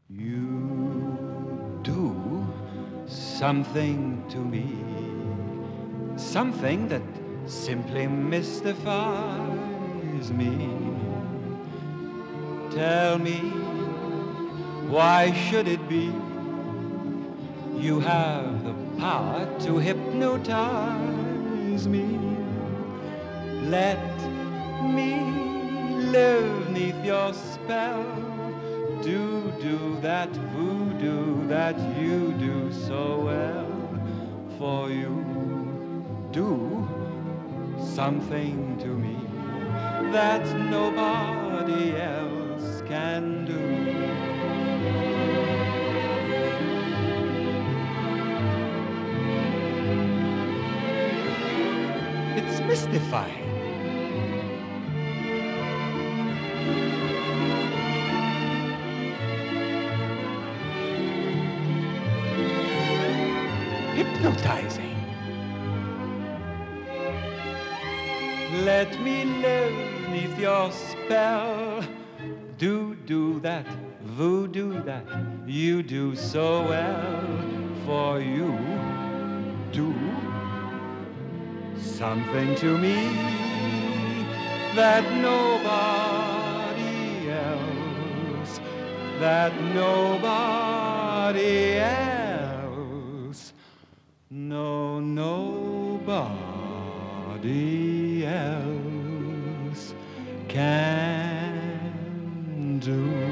You do something to me, something that simply mystifies me. Tell me, why should it be? You have the power to hypnotize me. Let me live neath your spell. Do that voodoo that you do so well. For you do something to me that nobody else can do. It's mystifying. Hypnotizing. Let me live neath your spell. Do that voodoo that you do so well. For you do something to me that nobody else, that nobody else, no, nobody else can do.